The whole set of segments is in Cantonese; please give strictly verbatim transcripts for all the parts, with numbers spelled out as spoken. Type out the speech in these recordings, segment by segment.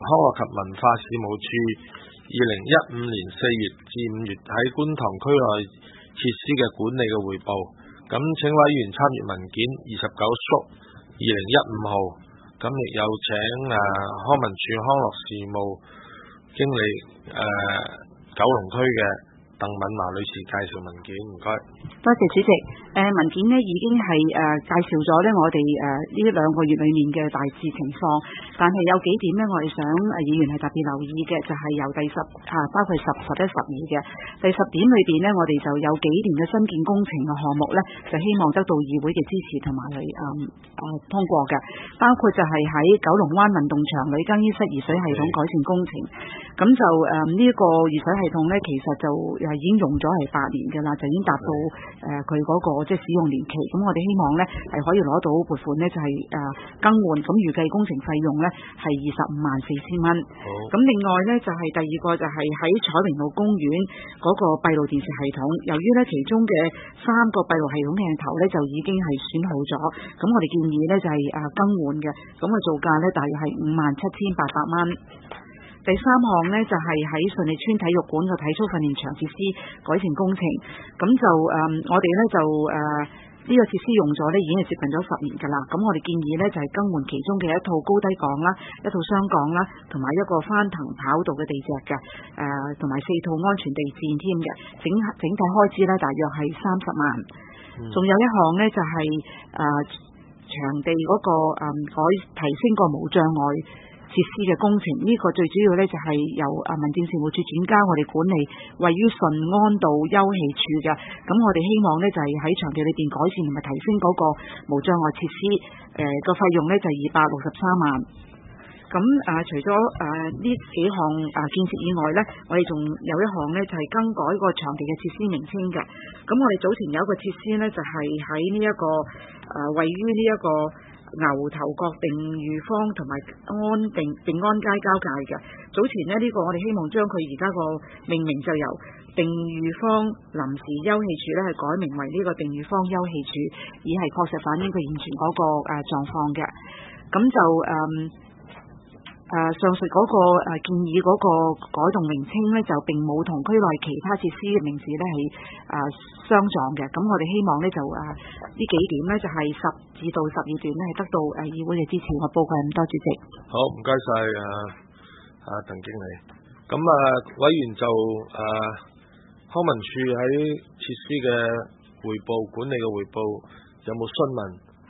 康樂及文化事務處二零一五年四月至五月喺觀塘區內設施嘅管理嘅匯報。咁請委員參閱文件二十九叔二零一五號。咁亦有請誒、啊、康文署康樂事務經理誒、啊、九龍區嘅鄧敏華女士介紹文件，唔該。 多謝主席。誒、呃、文件呢已經係誒、呃、介紹咗呢我哋誒呢兩個月裏面嘅大致情況，但係有幾點呢我哋想誒議員係特別留意嘅，就係、是、由第十啊包括十、十一、十二嘅第十點裏邊呢，我哋就有幾年嘅新建工程嘅項目呢，就希望得到議會嘅支持同埋去誒誒通過嘅，包括就係喺九龍灣運動場裏更衣室熱水系統改善工程，咁就誒呢一個熱水系統呢，其實就誒已經用咗係八年嘅啦，就已經達到誒佢嗰個即係使用年期，咁我哋希望呢係可以攞到撥款呢，就係誒更換，咁預計工程費用呢係二十五萬四千蚊。咁另外呢，就係第二個就係喺彩榮路公園嗰個閉路電視系統，由於呢其中嘅三個閉路系統鏡頭呢就已經係損耗咗，咁我哋建議呢就係誒更換嘅，咁個造價呢大約係五萬七千八百蚊。第三項呢，就係喺順利村體育館嘅體操訓練場設施改善工程，咁就誒、嗯、我哋呢就誒呢、呃這個設施用咗呢已經係接近咗十年㗎啦，咁我哋建議呢就係、是、更換其中嘅一套高低槓啦、一套雙槓啦，同埋一個翻騰跑道嘅地石嘅，誒同埋四套安全地墊添嘅，整整體開支呢大約係三十萬。仲、嗯、有一項呢，就係、是、誒、呃、場地嗰、那個誒、嗯、改提升個無障礙設施嘅工程，呢、這個最主要呢就係由啊民政事務處轉交我哋管理位於順安道休憩處嘅，咁我哋希望呢就係喺場地裏邊改善同埋提升嗰個無障礙設施，誒、呃、個費用呢就二百六十三萬。咁啊、呃、除咗啊呢幾項啊建設以外呢，我哋仲有一項呢就係、是、更改個場地嘅設施名稱嘅。咁我哋早前有一個設施呢，就係喺呢一個啊、呃、位於呢一個牛頭角定裕坊同埋安定定安街交界嘅。早前呢，呢、這個我哋希望將佢而家個命名就由定裕坊臨時休憩處呢係改名為呢個定裕坊休憩處，以係確實反映佢現存嗰個誒狀況嘅。咁就誒。嗯誒、呃、上述嗰、那個、呃、建議嗰個改動名稱呢，就並冇同區內其他設施嘅名字呢係誒相撞嘅。咁我哋希望呢，就誒呢、呃、幾點呢，就係、是、十至到十二段呢係得到誒、呃、議會嘅支持。我報告咁多，主席。 好，唔該晒啊啊鄧經理。咁啊委員就誒、啊、康文署喺設施嘅匯報管理嘅匯報有冇詢問？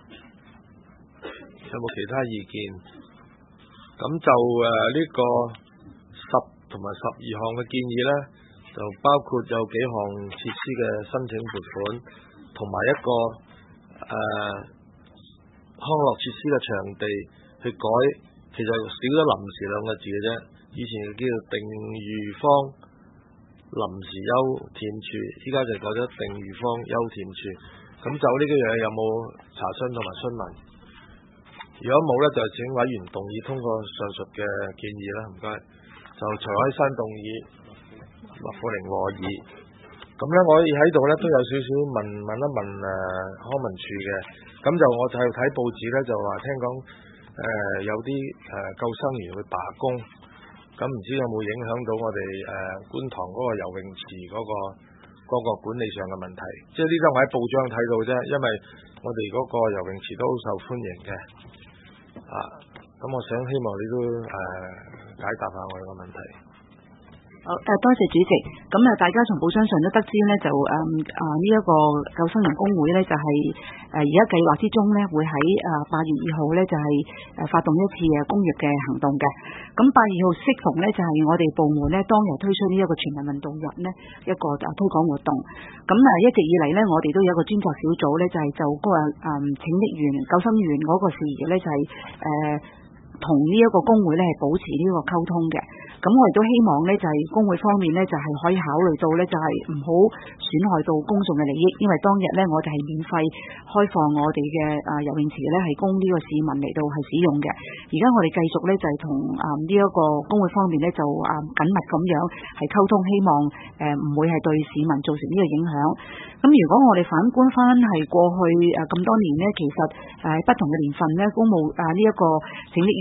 有冇其他意見？咁就誒呢個十同埋十二項嘅建議呢，就包括有幾項設施嘅申請撥款，同埋一個誒、呃、康樂設施嘅場地去改，其實少咗臨時兩個字嘅啫。以前叫做定裕坊臨時休憩處，依家就改咗定裕坊休憩處。咁就呢幾樣有冇查詢同埋詢問？如果冇呢，就請委員動議通過上述嘅建議啦，唔該。就徐海山動議，麥富玲和議。咁呢，我喺度呢都有少少問問一問誒、呃、康文署嘅。咁就我就係睇報紙呢，就話聽講誒、呃、有啲誒、呃、救生員會罷工。咁唔知有冇影響到我哋誒、呃、觀塘嗰個游泳池嗰、嗰個嗰、嗰個管理上嘅問題？即係呢啲我喺報章睇到啫，因為我哋嗰個游泳池都好受歡迎嘅。啊，咁我想希望你都誒、呃、解答下我個問題。 好，誒多謝主席。咁啊，大家從報章上都得知呢，就誒啊呢一個救生員工會呢，就係誒而家計劃之中呢，會喺誒八月二號呢，就係誒發動一次誒公益嘅行動嘅。咁八月二號適逢呢，就係我哋部門呢當日推出呢一個全民運動日呢一個誒推廣活動。咁啊一直以嚟呢，我哋都有一個專責小組呢，就係就嗰個誒請職員救生員嗰個事宜呢，就係誒同呢一個工會呢係保持呢個溝通嘅。咁我亦都希望呢，就係工會方面呢，就係可以考慮到呢，就係唔好損害到公眾嘅利益，因為當日呢，我哋係免費開放我哋嘅啊游泳池呢係供呢個市民嚟到係使用嘅。而家我哋繼續呢，就係同啊呢一個工會方面呢，就啊緊密咁樣係溝通，希望誒唔會係對市民造成呢個影響。咁如果我哋反觀翻係過去誒咁多年呢，其實誒不同嘅年份呢，公務啊呢一個請職員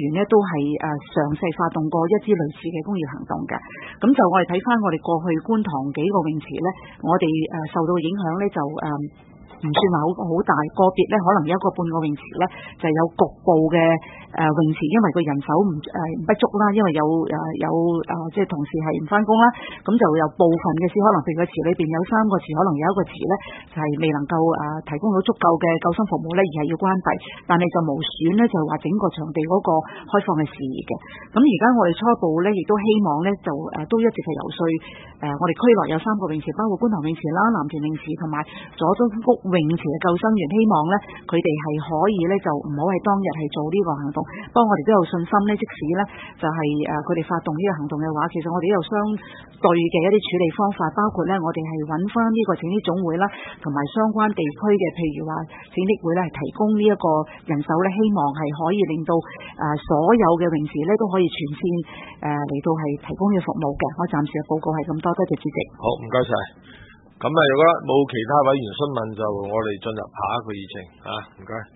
員呢都係誒嘗試發動過一支類似嘅工業行動嘅。咁就我哋睇翻我哋過去觀塘幾個泳池呢，我哋誒受到影響呢就誒。呃唔算話好好大，個別咧可能有一個半個泳池咧就有局部嘅誒、呃、泳池，因為個人手唔誒不足啦，因為有誒、呃、有誒、呃、即係同事係唔翻工啦，咁就有部分嘅池可能譬如個池裏邊有三個池，可能有一個池咧就係、是、未能夠誒、呃、提供到足夠嘅救生服務咧，而係要關閉，但係就無損咧就話整個場地嗰個開放嘅事宜嘅。咁而家我哋初步咧亦都希望咧就誒、呃、都一直係游說誒我哋區內有三個泳池，包括觀塘泳池啦、藍田泳池同埋佐敦谷泳池嘅救生員，希望咧佢哋係可以咧就唔好喺當日係做呢個行動，不過我哋都有信心咧，即使咧就係誒佢哋發動呢個行動嘅話，其實我哋都有相對嘅一啲處理方法，包括咧我哋係揾翻呢個拯溺總會啦，同埋相關地區嘅，譬如話拯溺會咧係提供呢一個人手咧，希望係可以令到誒所有嘅泳池咧都可以全線誒嚟到係提供呢個服務嘅。我暫時嘅報告係咁多，多謝主席。 好，唔該晒。咁啊，如果冇其他委員詢問，就我哋進入下一個議程啊，唔該。